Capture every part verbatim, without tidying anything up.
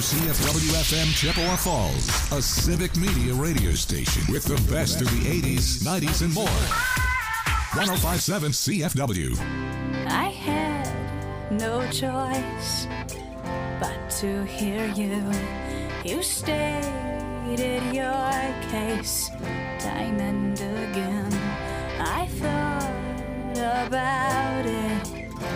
C F W F M Chippewa Falls, a civic media radio station with the best of the eighties, nineties, and more. one oh five point seven C F W. I had no choice but to hear you. You stated your case time and again. I thought about it.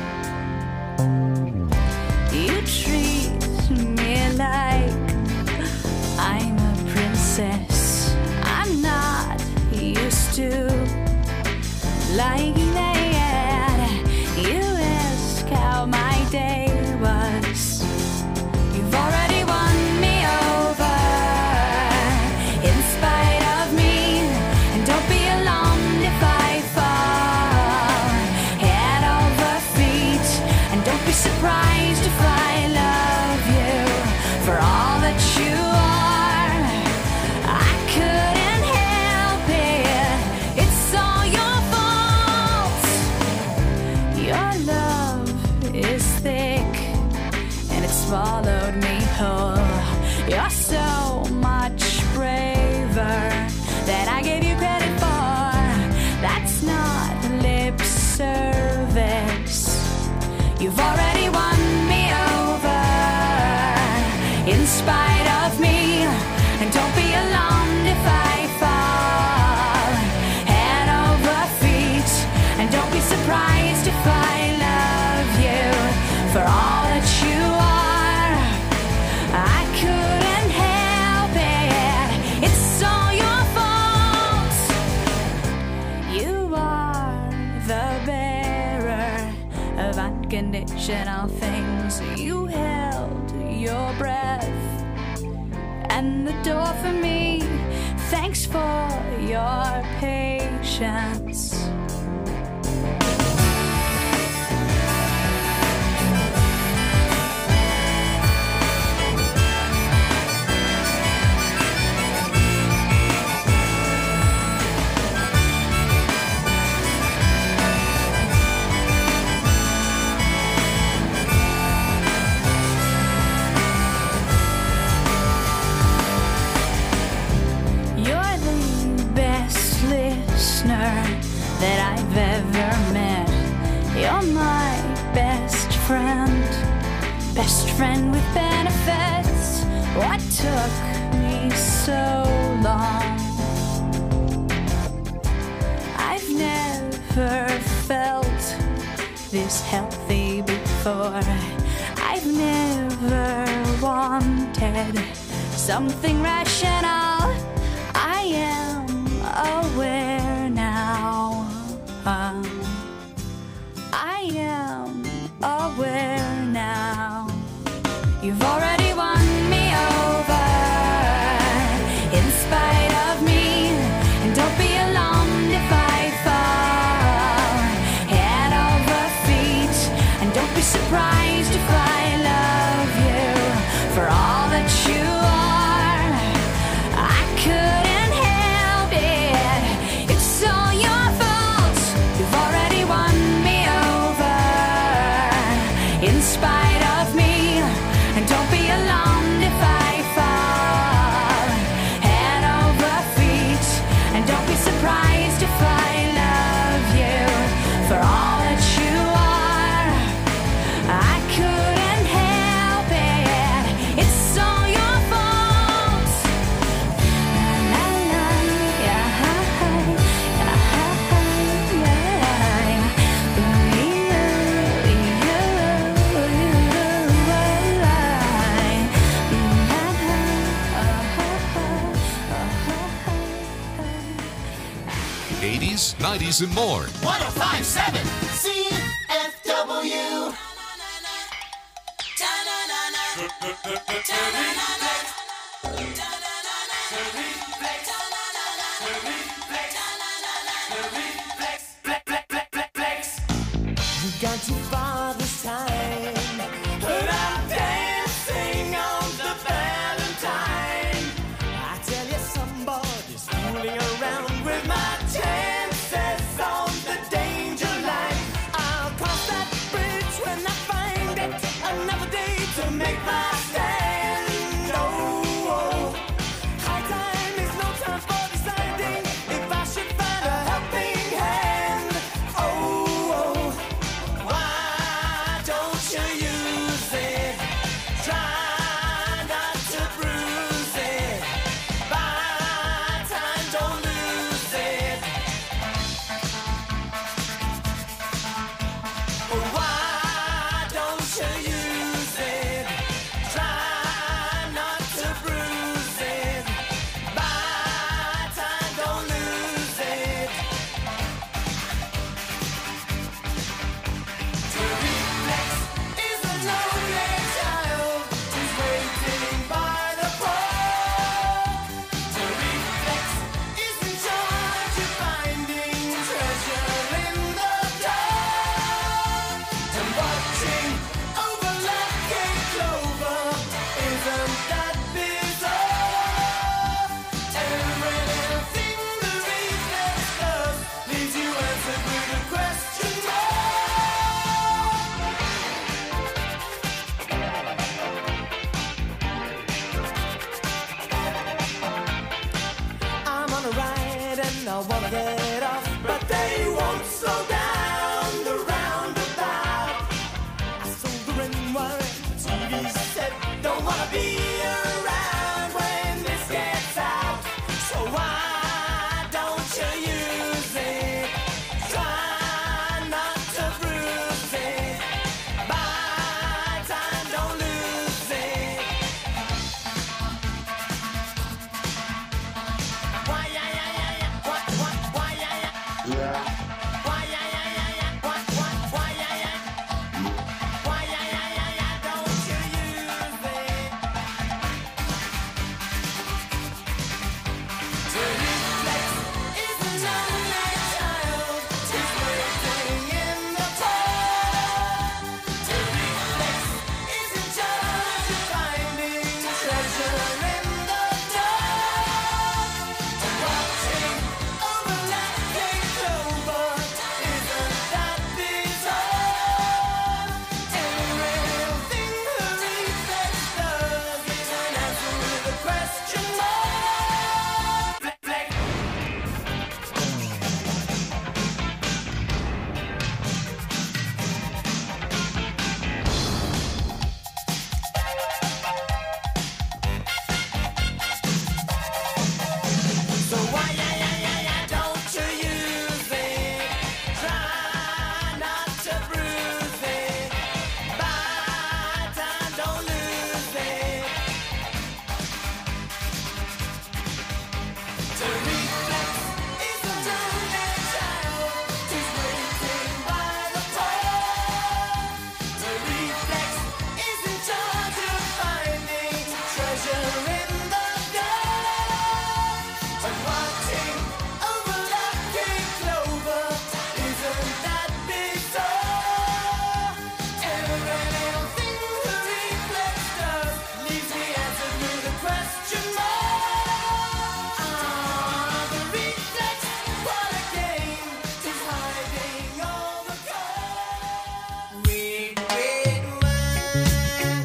You treat me like I'm a princess. I'm not used to like that. You ask how my day was. You've already won me over in spite of me. And don't be alarmed if I fall head over feet. And don't be surprised if I love you for all that you are. I couldn't help it. It's all your fault. Your love is thick and it swallowed me whole. You're so much braver than I gave you credit for. That's not lip service. You've already won me over in spite of me. And don't be alarmed if I fall head over feet. And don't be surprised if I love you for all that you are. I couldn't help it. It's all your fault. You are the bearer of unconditional things. You held your breath and the door for me. Thanks for your patience. That I've ever met. You're my best friend, best friend with benefits. What took me so long? I've never felt this healthy before. I've never wanted something rational. I am aware now. Uh, I am aware now. You've already won me over in spite of me. And don't be alarmed if I fall head over feet. And don't be surprised if I love you for all that you are. I couldn't help it. It's all your fault. You've already won me over in spite of me. And don't be alarmed if I fall head over feet. And don't be surprised if I love you for all that you are. I couldn't help it. It's all your fault. La, la, yeah, yeah, eighties, nineties, and more. one oh five point seven C F W. You got too far this time, but I'm dancing on the Valentine. I tell you, somebody's fooling around with my chances on the danger line. I'll cross that bridge when I find it. Another day to make my stand. wanna get off, but they won't slow down the roundabout. I sold the ring wire, T V set, don't wanna be around when this gets out. So why don't you use it? Try not to bruise it. Buy time, don't lose it. Why, yeah, yeah, yeah, yeah. What, what, why, yeah, yeah. Why, yeah, yeah, yeah, yeah. What, what, why, yeah, yeah. Why, yeah, yeah, yeah, yeah. Don't you use it. To reflex is a lonely child. He's waiting in the cold. To reflex is in charge of finding treasure in the dark. To watching overlapping clover, isn't that bizarre? Every little thing her reflex does is an answer with a question mark. Flex, flex. So why, yeah, yeah, yeah, yeah, don't you use it? Try not to bruise it. Buy time, don't lose it. To reflex is a lonely child who's waiting by the pole. To reflex is in charge of finding treasure in the dark. And watching overlapping clover, isn't that bizarre? Every little thing the reflex does leaves me answered with a question mark. Ah, the reflex, what a game, is hiding all the gold. Red, red wine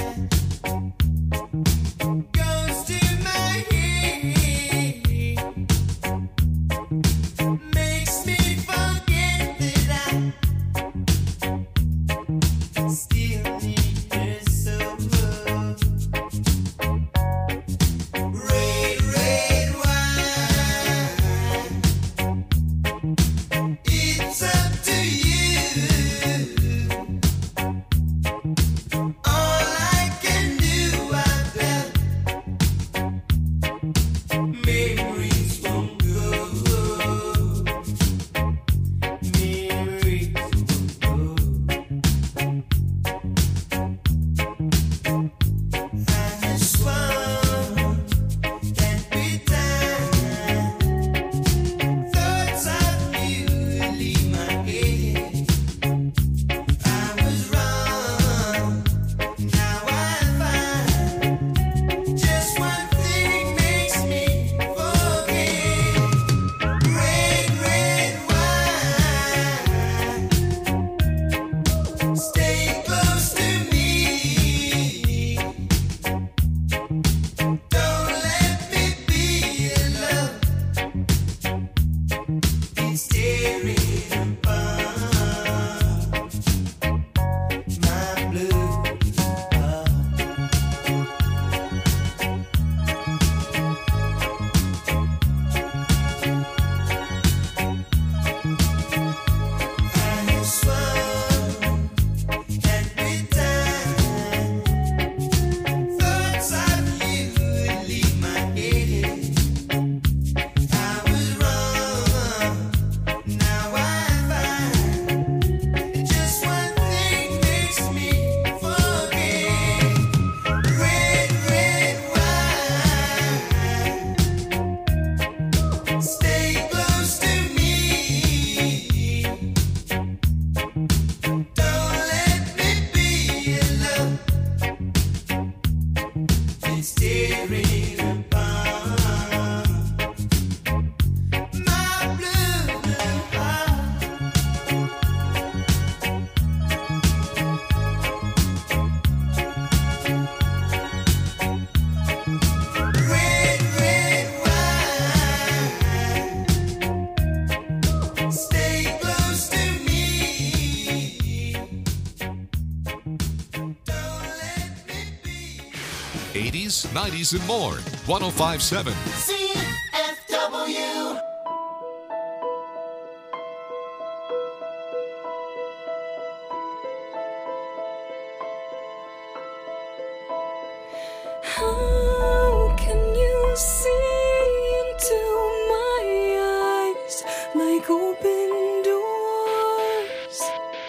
goes to my head, makes me forget that I still need her so. Red, red wine, it's up to you. All I can do, I've left memories won't go. Memories won't go. I swung, can't be done. Thoughts of you leave my head. I was wrong, eighties, nineties, and more. one oh five point seven C F W. How can you see into my eyes like open doors,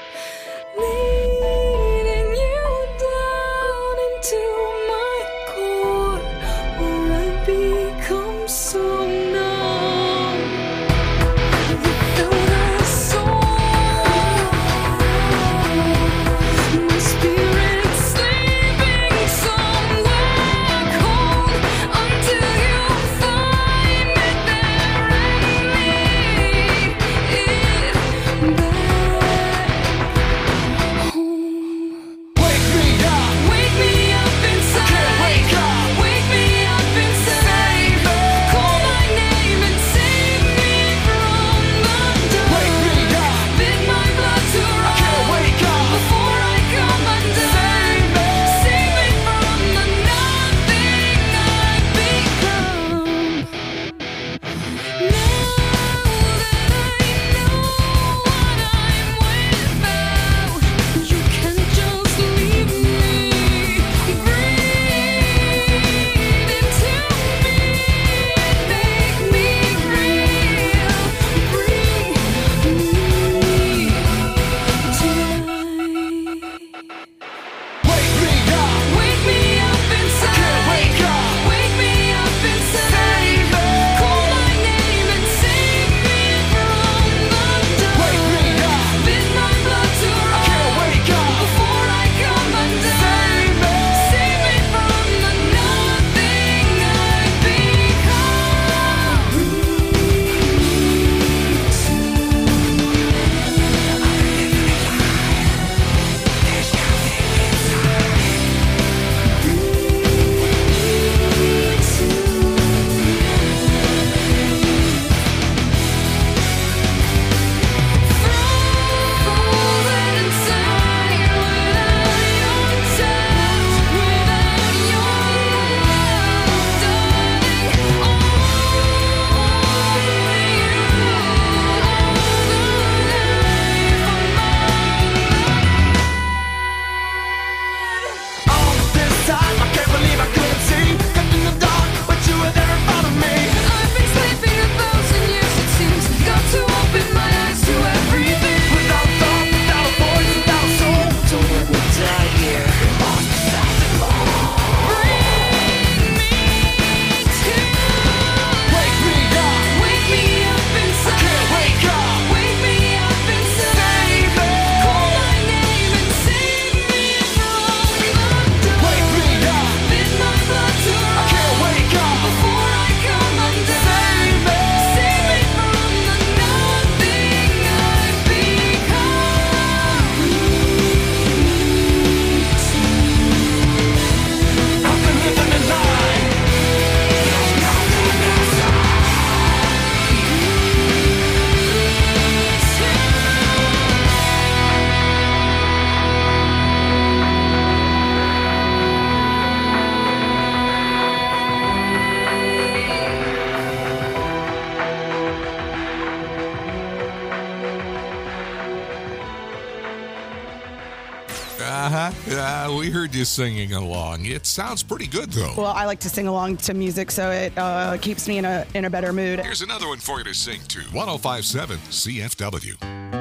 leading you down into my core, where I become so numb without a soul. My spirit sleeping somewhere cold until you find it there and lead it back home. Wake me up. Wake me up inside. Can't wake up. Wake me up inside. Call my name and save me from the dark. Wake me up. Bid my blood to run Can't wake up. before I come undone. Save me from the nothing I've become. Now that I know what I'm without, you can just leave me. Breathe into me, make me real. Bring me tonight. Wake me up. Wake me up inside. Can't wake up. Wake me up inside. Call my name and save me from the dark. Wake me up. Bid my blood to run Can't wake up. before I come undone. Save me from the nothing I've frozen inside without your touch, without your love, darling. Only you, all the life of mine. All this time, I can't believe I couldn't see. Kept in the dark, but you were there in front of me. I've been sleeping a thousand years, it seems. Got to open my eyes to everything. Without thought, without a voice, without a soul. So when we die here, it must be something more. Bring me to Wake me up. Wake me up inside. Can't wake up. Wake me up inside. Save me. Call my name and save me from the dark. Wake me up. Bid my blood to run Can't wake up. before I come undone. Save me. Save me from the nothing I've become. I've been living a lie. Uh-huh. Uh, we heard you singing along. It sounds pretty good, though. Well, I like to sing along to music, so it uh, keeps me in a in a better mood. Here's another one for you to sing to. one oh five point seven C F W.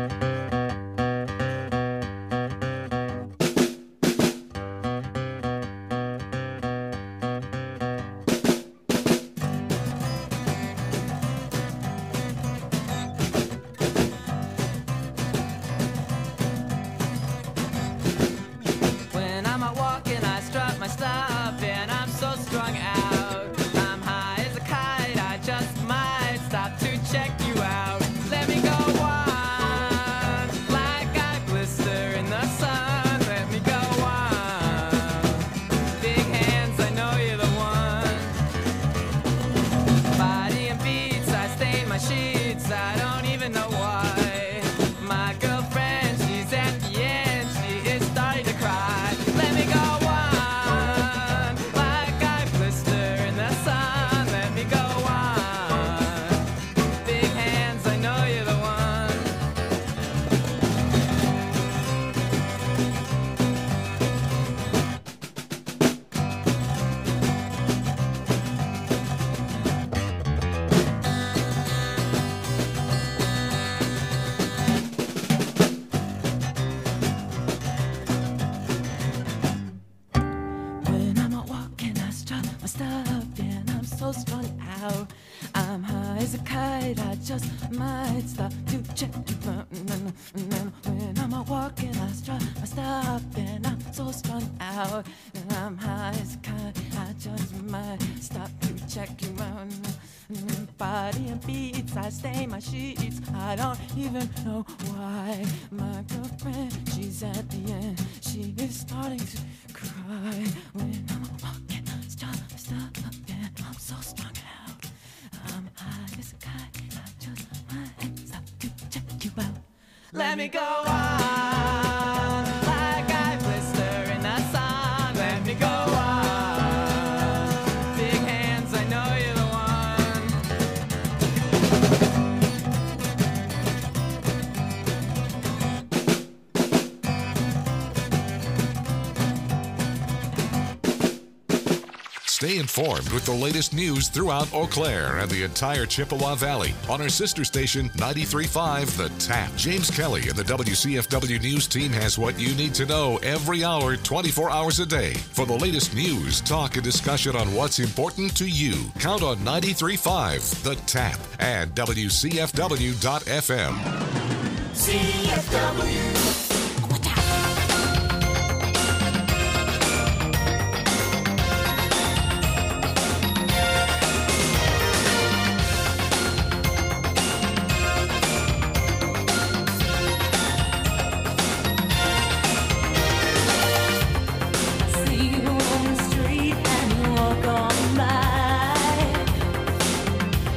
When I'm out walking, I strut my stuff, and I'm so strung out. I'm high as a kite, I just might stop to check you out. Let me go wild. so strung out. I'm high as a kite, I just might stop to check you out. And then when I'm out walking, I strut, I stop, and I'm so strung out. And I'm high as a kite, I just might stop to check you out. And body and beats, I stain my sheets. I don't even know why. My girlfriend, she's at the end. She is starting to cry. When I'm walking, stop, stop, and I'm so strung out. I'm high as a kite, I just might stop to check you out. Let me go on, like I blister in the sun. Let me go on, big hands, I know you're the one. Stay informed with the latest news throughout Eau Claire and the entire Chippewa Valley on our sister station ninety-three point five The Tap. James Kelly and the W C F W News team has what you need to know every hour, twenty-four hours a day. For the latest news, talk, and discussion on what's important to you, count on ninety-three point five The Tap and W C F W dot F M. C F W.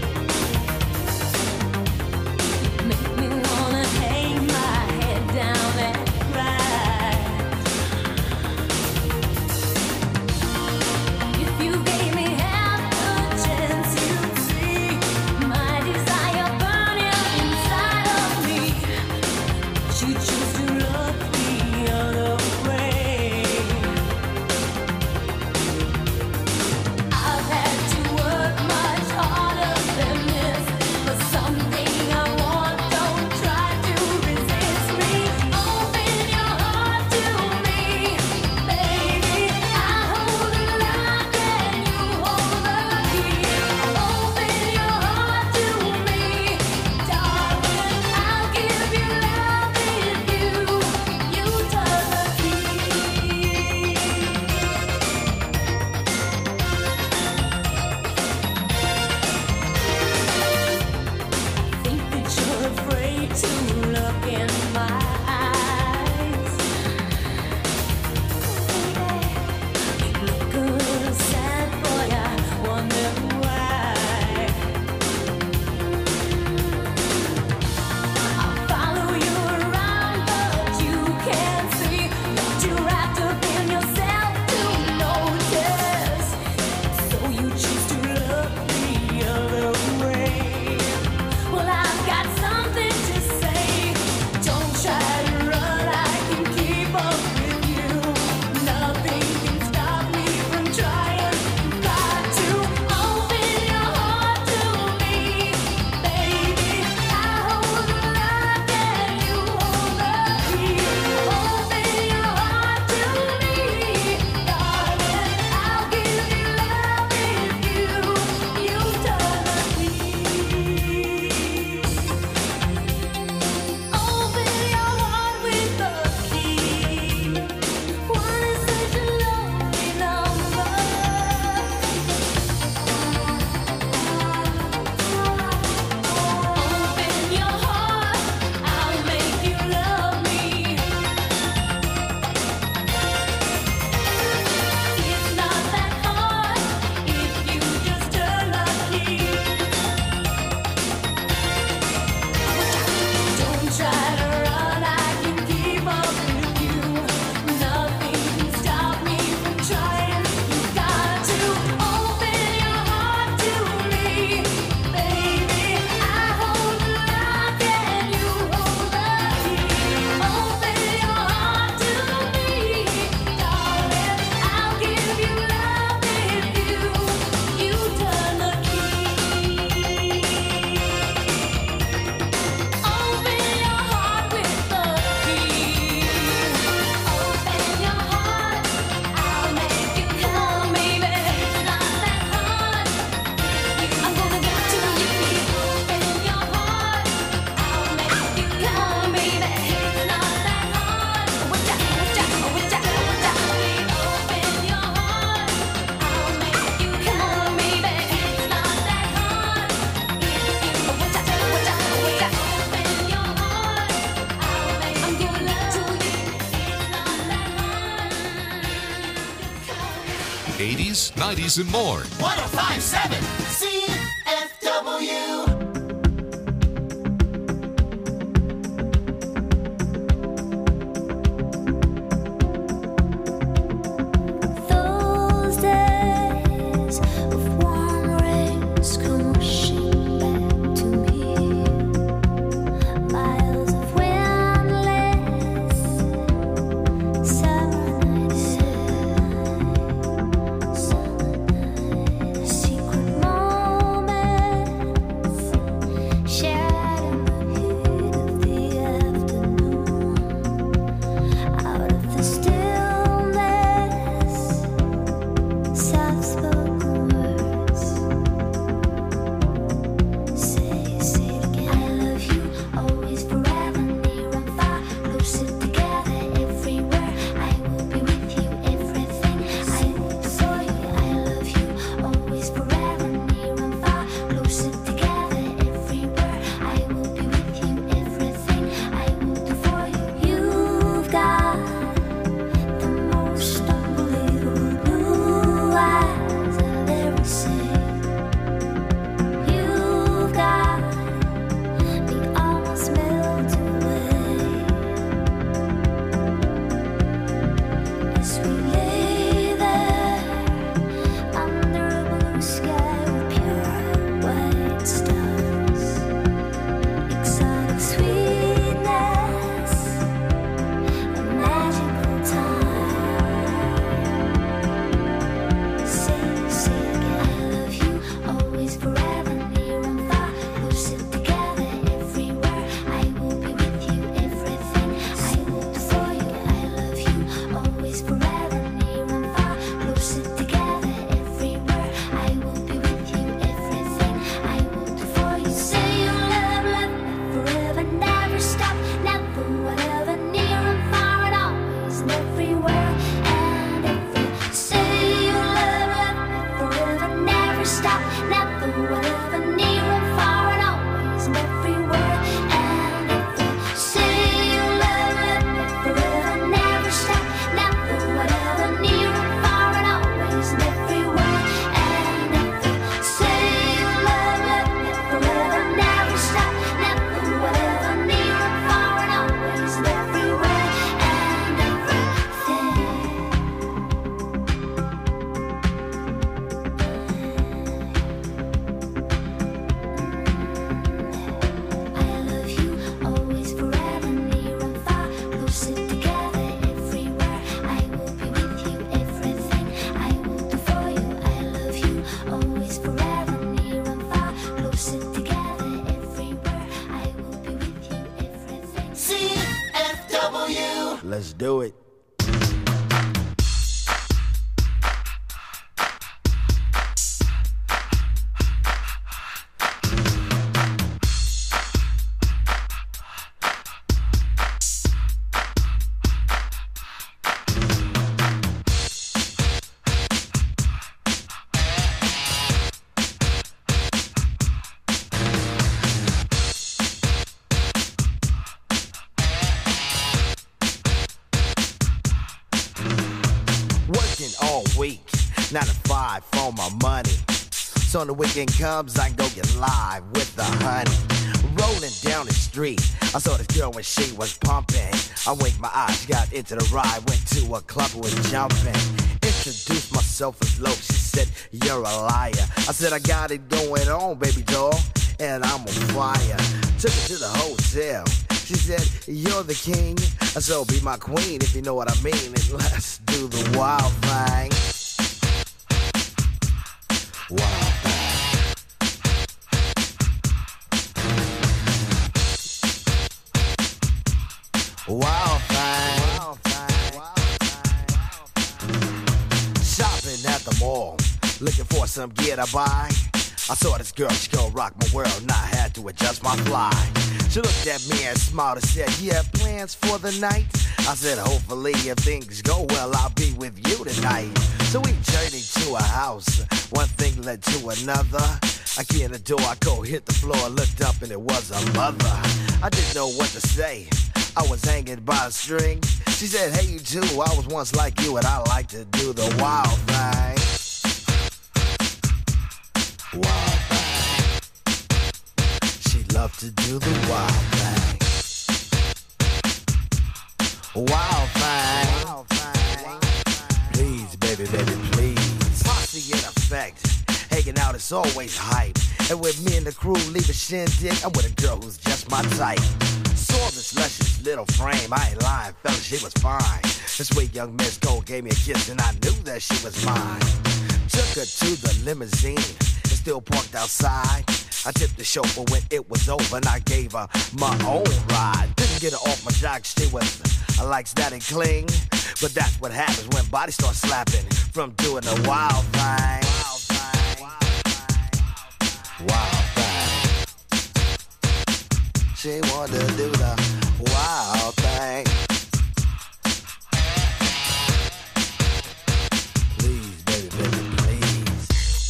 Make me wanna hang my head down eighties, nineties, and more. one oh five point seven C F W. Those days of warm rains come rushing back to me. Miles of windless summer nights, summer nights, secret moments shared in the heat of the afternoon. Out of the stillness, soft-spoken words. Say, say it again. I love you, always, forever, near and far, closer together, everywhere. I will be with you, everything. I will do for you. I love you, always, forever, near and far, closer together, everywhere. I will be with you, everything. I will do for you. You've got the most unbelievable blue eyes I've ever seen. You've got me almost melted away as we lay there under a blue sky with pure white stars. Exotic sweetness, a magical time. Say, say it again. I love you, always, forever, near and far, closer together, everywhere. I will be with you, everything. I will do for you. I love you, always, forever, near and far, closer together, everywhere. I will be with you, everything. I will do for you. Say you love, love me forever, never stop, never, whatever, near and far, and always, and everywhere, and every. Say you love, love me forever, never stop, never, whatever, near and far, and always, and everywhere, and every. Say you love, love me forever, never stop, never, whatever, near and far, and always, and everywhere, and every. Say you love, love me forever, never stop, never, whatever, near and far, and always, and everywhere, and everything. I love you, always, forever, near and far, closer together, everywhere. I will be with you, everything. I will do for you. I love you, always, forever, near and far, closer together, everywhere. I will be with you, everything. C F W. Let's do it. Working all week, nine to five for my money. So when the weekend comes, I go get live with the honey. Rolling down the street, I saw this girl when she was pumping. I winked my eyes, got into the ride, went to a club and was jumping. Introduced myself as low, she said, you're a liar. I said, I got it going on, baby doll, and I'm on fire. Took her to the hotel. She said, you're the king, so be my queen if you know what I mean. And let's do the wild thing. Wild thing. Wild thing. Wild thing. Shopping at the mall, looking for some gear to buy. I saw this girl, she gon' rock my world, and I had to adjust my fly. She looked at me and smiled and said, you have plans for the night? I said, hopefully if things go well, I'll be with you tonight. So we journeyed to a house, one thing led to another. I get in the door, I go hit the floor, looked up and it was a mother. I didn't know what to say, I was hanging by a string. She said, hey you too, I was once like you and I like to do the wild thing. Wild thing. She loved to do the wild thing. Wild thing. Wild thing. Please, baby, baby, please. Posse in effect. Hanging out is always hype. And with me and the crew leave a shindig, I'm with a girl who's just my type. Saw this luscious little frame, I ain't lying, fella, she was fine. This sweet young Miss Gold gave me a kiss and I knew that she was mine. Took her to the limousine, it's still parked outside. I tipped the chauffeur when it was over and I gave her my own ride. Didn't get her off my jock, she was, I like that and cling. But that's what happens when bodies start slapping from doing a wild thing. Wild thing. Wild thing. She wanted to do the wild thing. Please, baby, baby, please.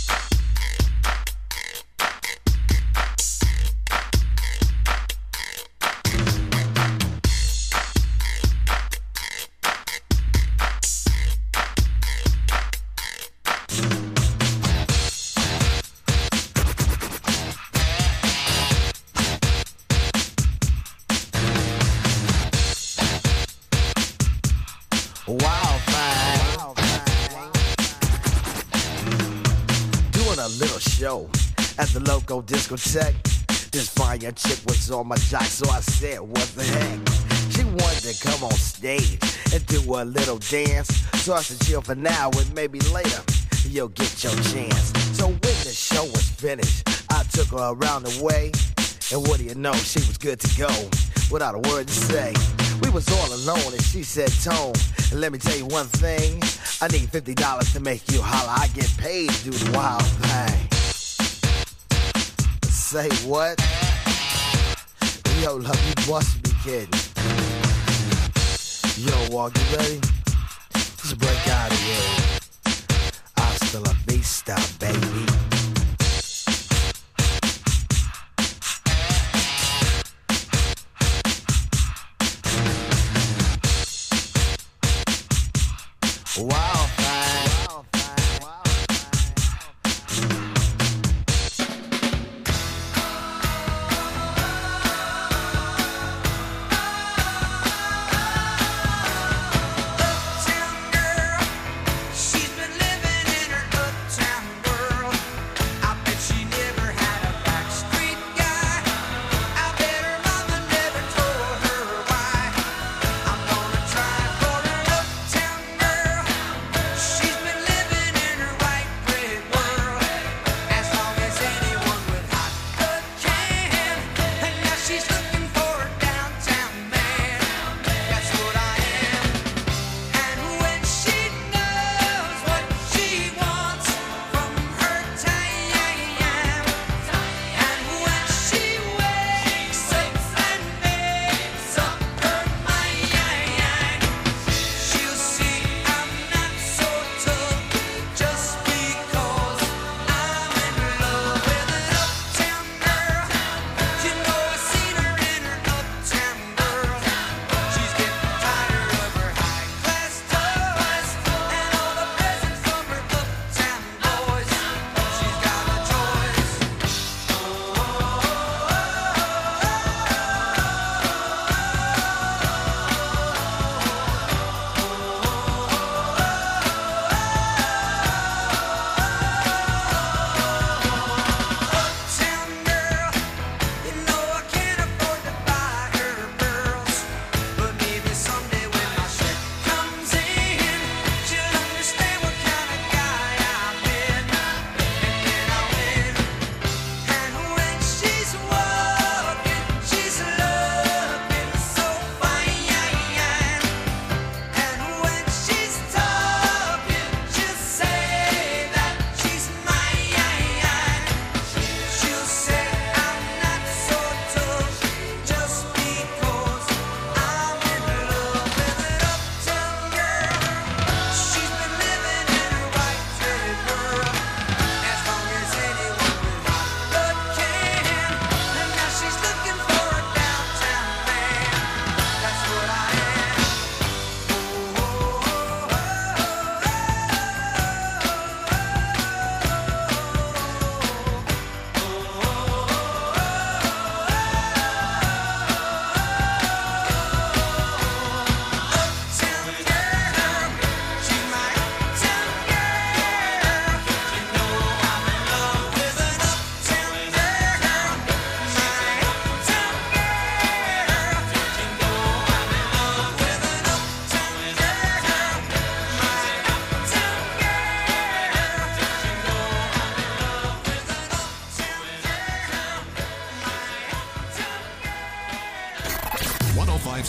Wild thing. Doing a little show at the local discotheque. This fine young chick was on my jock, so I said, what the heck? She wanted to come on stage and do a little dance. So I said, chill for now and maybe later you'll get your chance. So when the show was finished, I took her around the way. And what do you know, she was good to go without a word to say. We was all alone and she said, Tone, let me tell you one thing. I need fifty dollars to make you holler. I get paid to do the wild thing. Say what? Yo, love, you must be kidding. Yo, Walk, you ready? Just break out of here. Hasta la vista, baby. Wild thing. Wild thing. Wild Uptown girl, she's been living in her uptown world.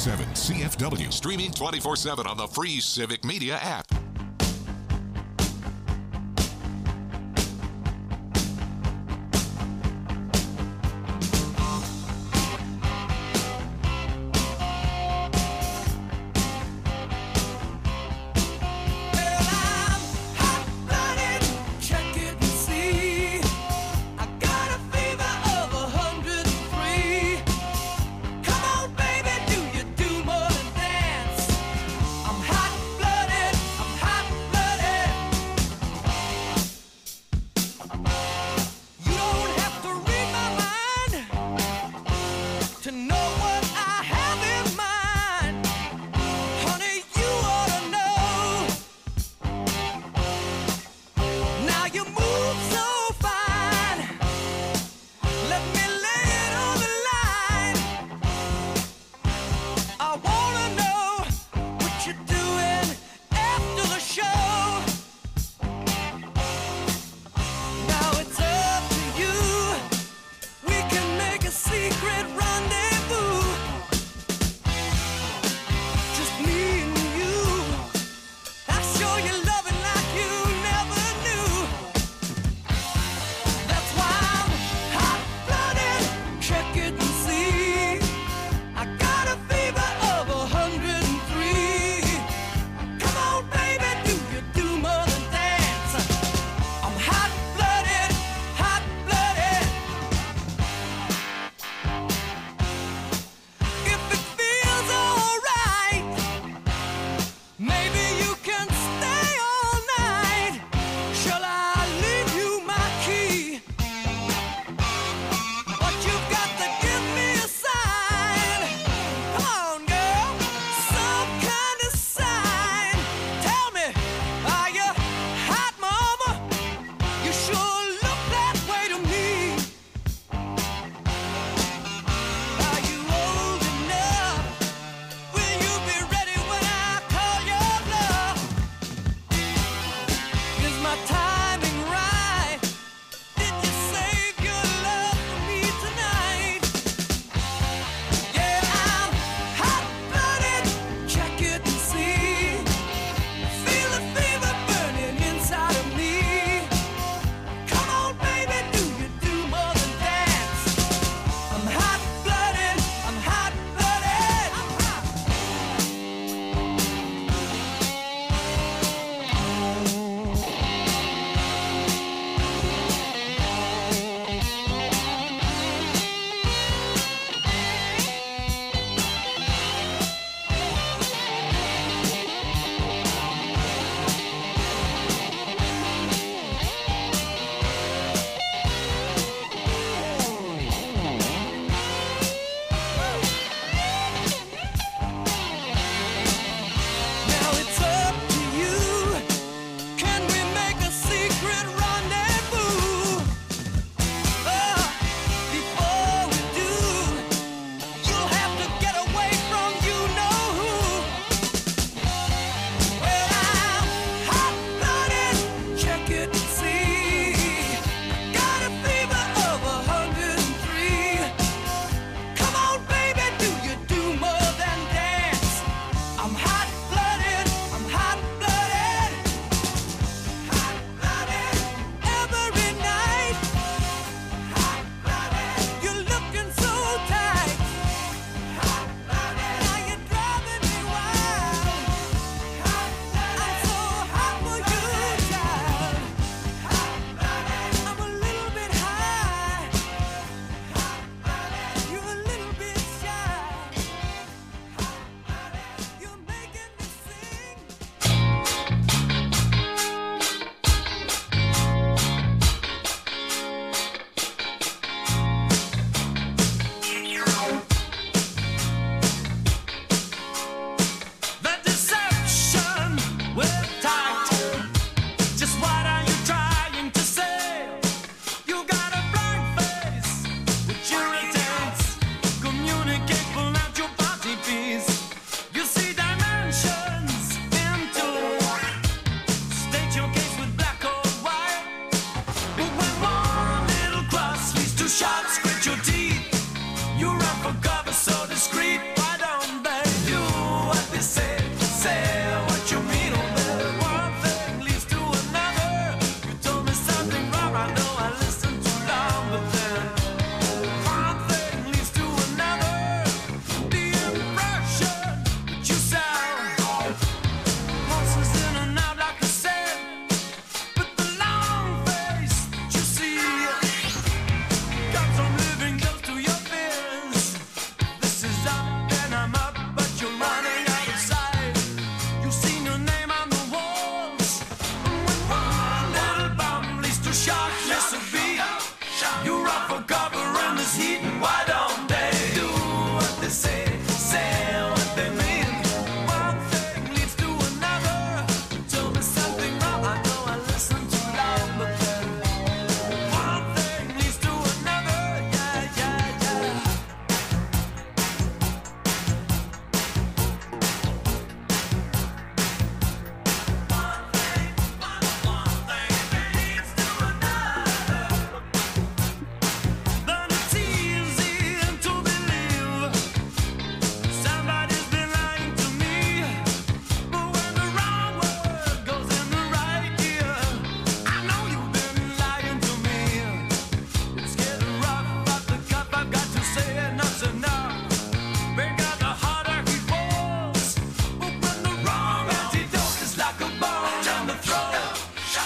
seven C F W. Streaming twenty-four seven on the free Civic Media app.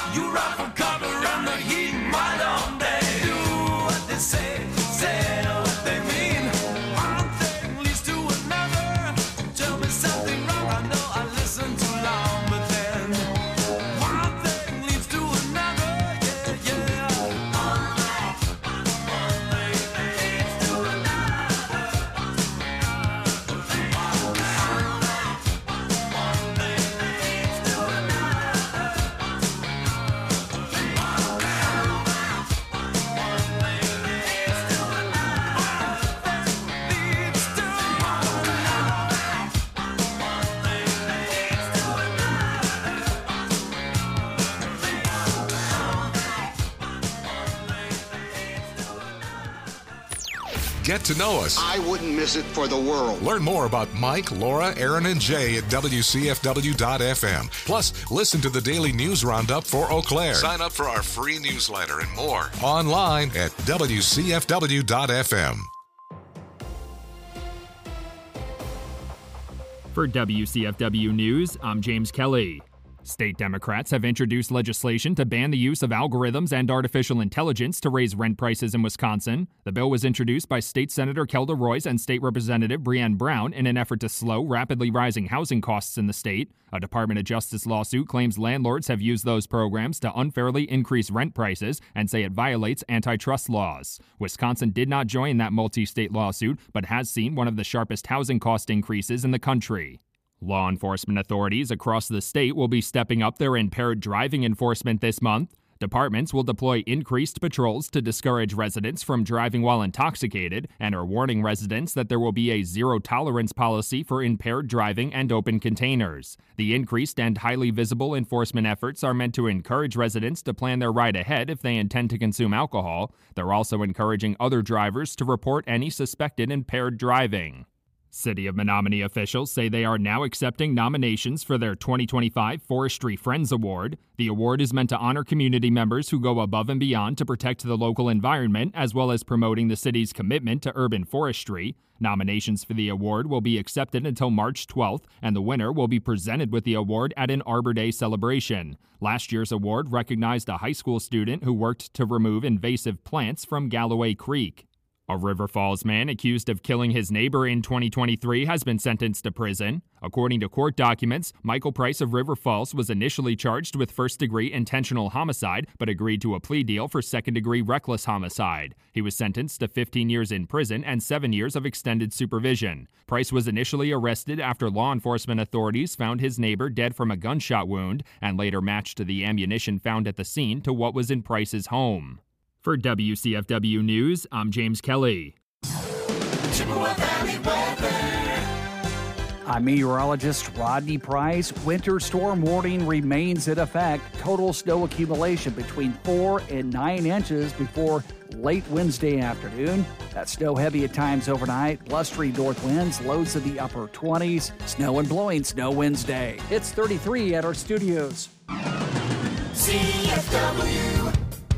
You run for cover in the heat, my long day. Do what they say, say what they mean. One thing leads to another. Tell me something wrong, I know I listened too long, but then one thing leads to another, yeah, yeah. One thing leads to another. One thing leads to Get to know us. I wouldn't miss it for the world. Learn more about Mike, Laura, Aaron, and Jay at W C F W dot F M. Plus, listen to the daily news roundup for Eau Claire. Sign up for our free newsletter and more online at W C F W dot F M. For W C F W News, I'm James Kelly. State Democrats have introduced legislation to ban the use of algorithms and artificial intelligence to raise rent prices in Wisconsin. The bill was introduced by State Senator Kelda Roys and State Representative Breanne Brown in an effort to slow rapidly rising housing costs in the state. A Department of Justice lawsuit claims landlords have used those programs to unfairly increase rent prices and say it violates antitrust laws. Wisconsin did not join that multi-state lawsuit, but has seen one of the sharpest housing cost increases in the country. Law enforcement authorities across the state will be stepping up their impaired driving enforcement this month. Departments will deploy increased patrols to discourage residents from driving while intoxicated and are warning residents that there will be a zero-tolerance policy for impaired driving and open containers. The increased and highly visible enforcement efforts are meant to encourage residents to plan their ride ahead if they intend to consume alcohol. They're also encouraging other drivers to report any suspected impaired driving. City of Menominee officials say they are now accepting nominations for their twenty twenty-five Forestry Friends Award. The award is meant to honor community members who go above and beyond to protect the local environment, as well as promoting the city's commitment to urban forestry. Nominations for the award will be accepted until March twelfth, and the winner will be presented with the award at an Arbor Day celebration. Last year's award recognized a high school student who worked to remove invasive plants from Galloway Creek. A River Falls man accused of killing his neighbor in twenty twenty-three has been sentenced to prison. According to court documents, Michael Price of River Falls was initially charged with first-degree intentional homicide, but agreed to a plea deal for second-degree reckless homicide. He was sentenced to fifteen years in prison and seven years of extended supervision. Price was initially arrested after law enforcement authorities found his neighbor dead from a gunshot wound and later matched the ammunition found at the scene to what was in Price's home. For W C F W News, I'm James Kelly. Chippewa Valley weather. I'm meteorologist Rodney Price. Winter storm warning remains in effect. Total snow accumulation between four and nine inches before late Wednesday afternoon. That snow heavy at times overnight. Blustery north winds, lows in the upper twenties. Snow and blowing snow Wednesday. It's thirty-three at our studios. C F W.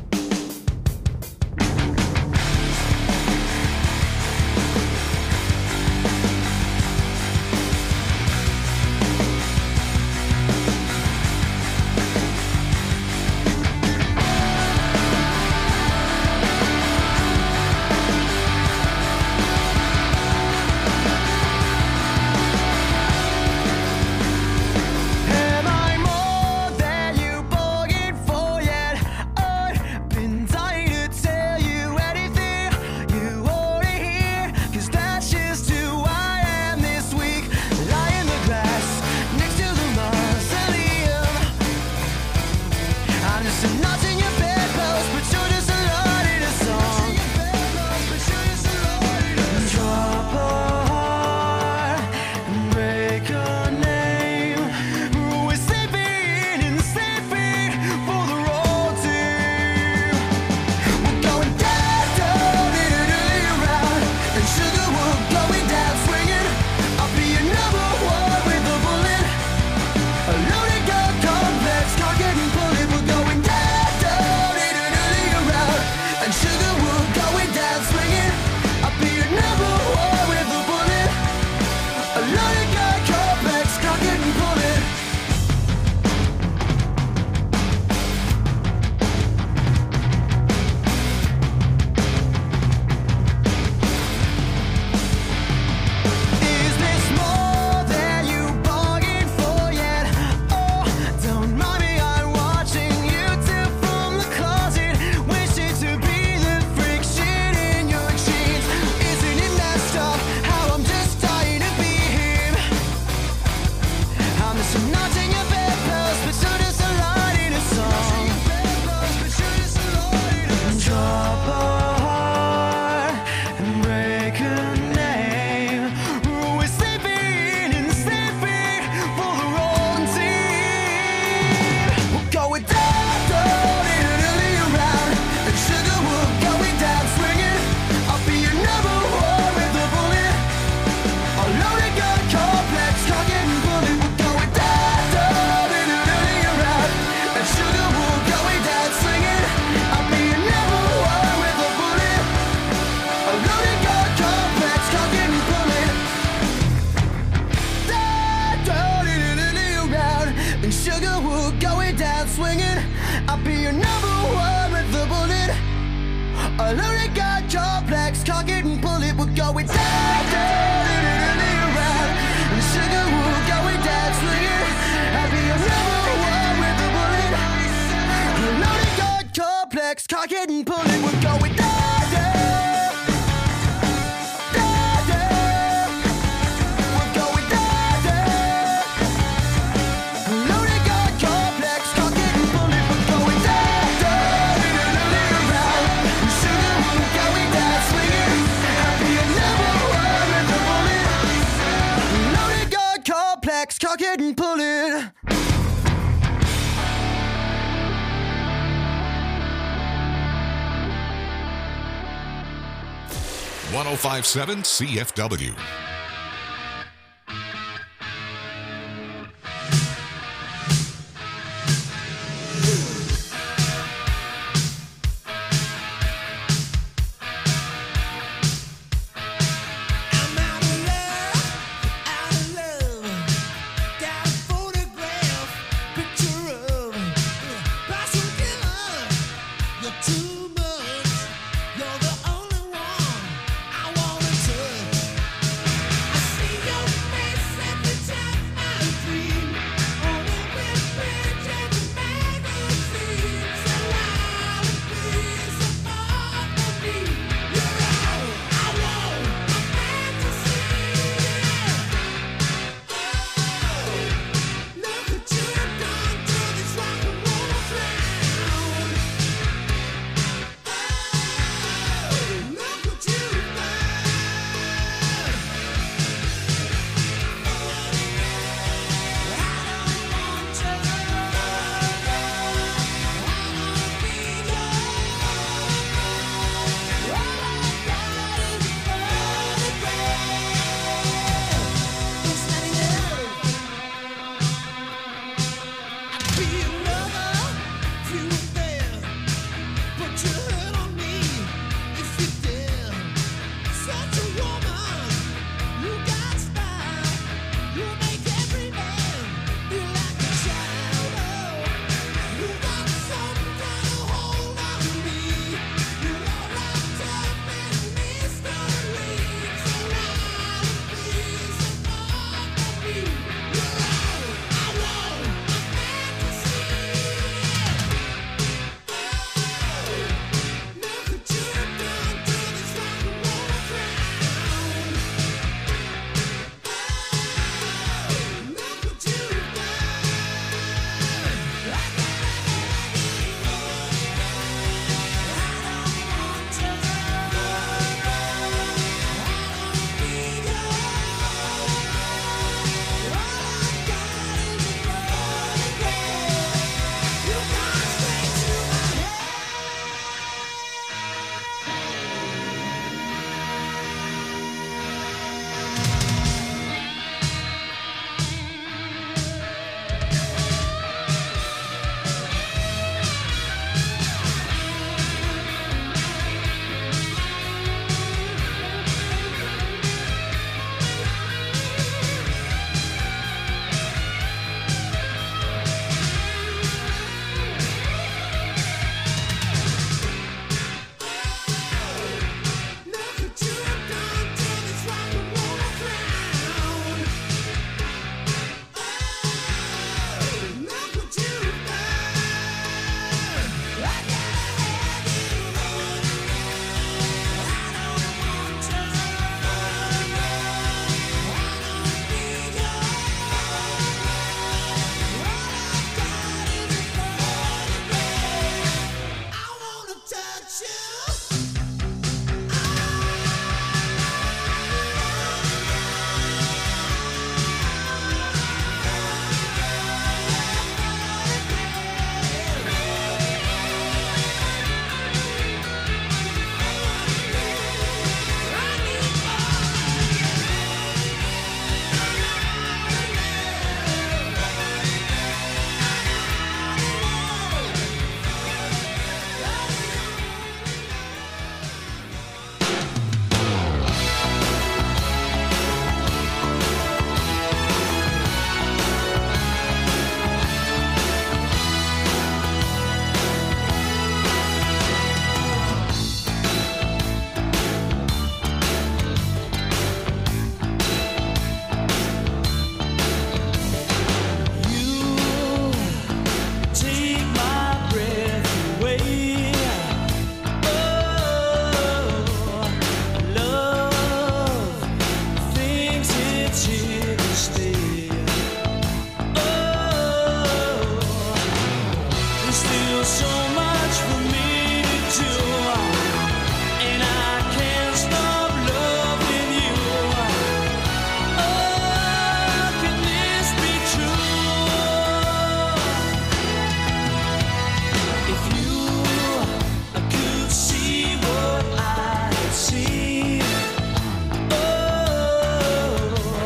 Am I more than you bargained for yet? I've been dying to tell you anything you already hear, 'cause that's just who I am this week. Lie in the grass next to the mausoleum. I'm just a notch in your bedpost, but you're just a lot in a song. Drop a heart and break a name. We're saving and saving for the road team. We're going down, down in an early round, and sugar we're going down swinging. I'll be your number one with a bullet. A loaded gun complex, can't get and pull it. We're going down, down A loaded gun complex, cock it and pull it, we're going down, down, around. And sugar, we're going down, swinging. I'll be a number one with the bullet. A loaded gun complex, cock it and pull it, we're going down, down, down, down. We're going down, down. A loaded gun complex, cock it and pull it, we're going down, down, around. And sugar, we're going down, swinging. I'll be a number one with the bullet. Loaded gun complex, cock it and pull it. one oh five point seven C F W. I'm out of love, out of love. Got a photograph, picture of Passion killer. You're too much. You're the only one I wanna touch. There's still so much for me to do, and I can't stop loving you. Oh, can this be true? If you could see what I see, oh,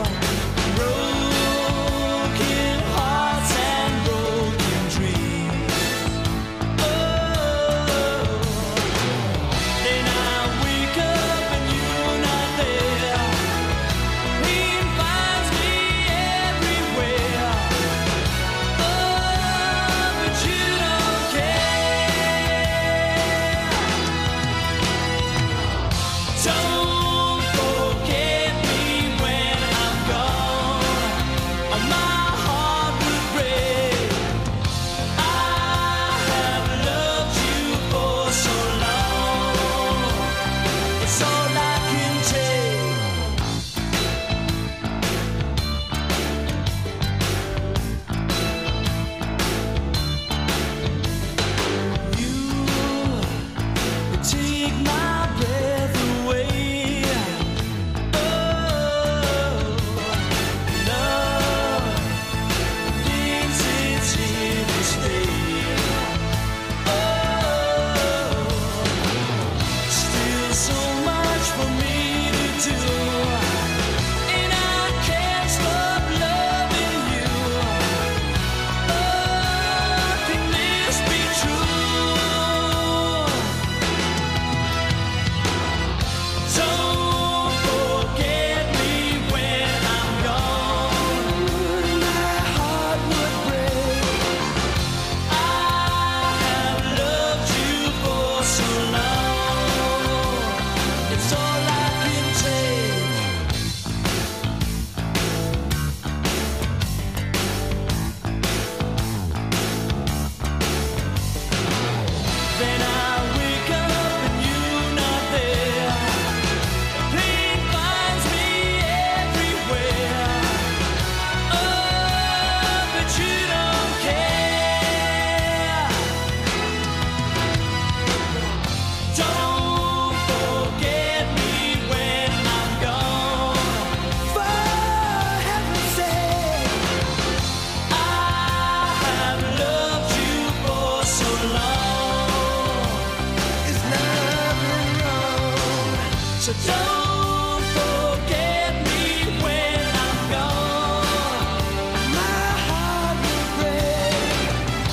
broken hearts and broken dreams. Then I wake up and you're not there. Pain finds me everywhere. Oh, but you don't care. Don't forget me when I'm gone. My heart would break. I have loved you for so long. It's all I can take. You take my breath away. Oh, love thinks it's here to stay. Oh, still so much for me to do, and I can't stop loving you. Oh, can this be true? Don't forget me when I'm gone. My heart would break. I have loved you for so long. It's all I can take. Then I wake up and you're not there. Pain finds me everywhere. Oh, but you don't care. Don't forget me when I'm gone. For heaven's sake, I have loved you for so long. It's nothing wrong. So don't forget me when I'm gone. My heart will break.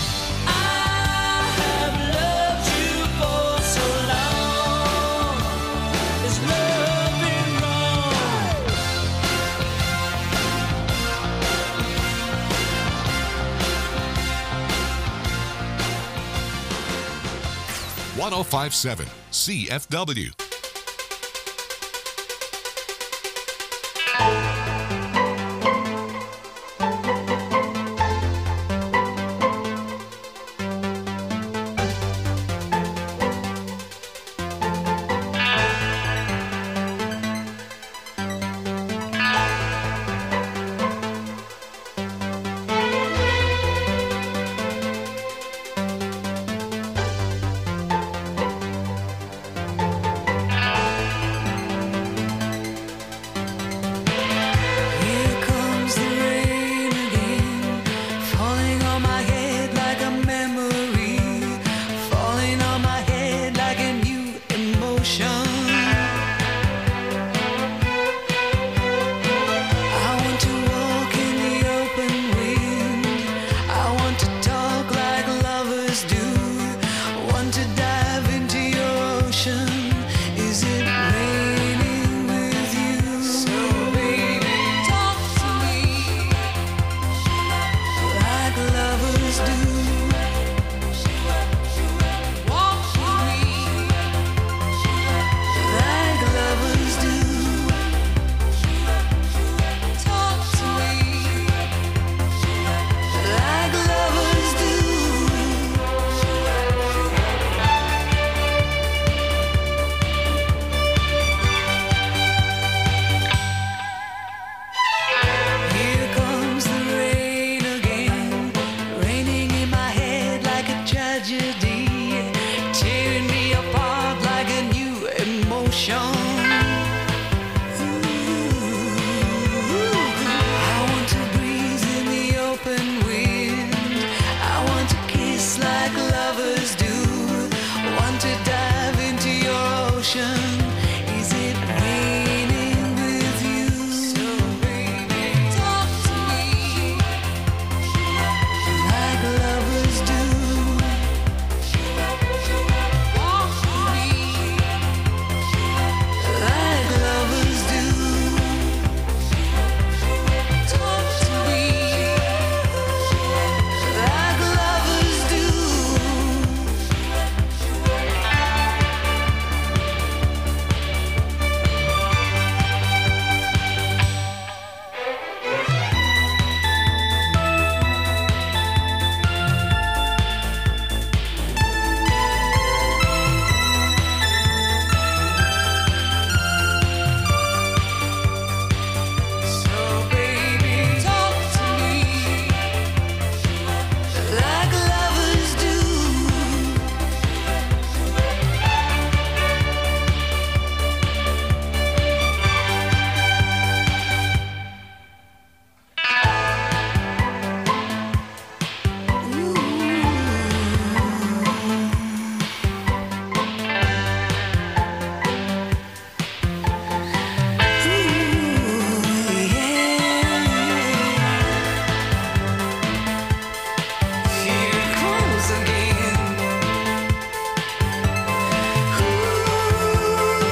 I have loved you for so long. There's nothing wrong. one oh five point seven C F W. tragedy.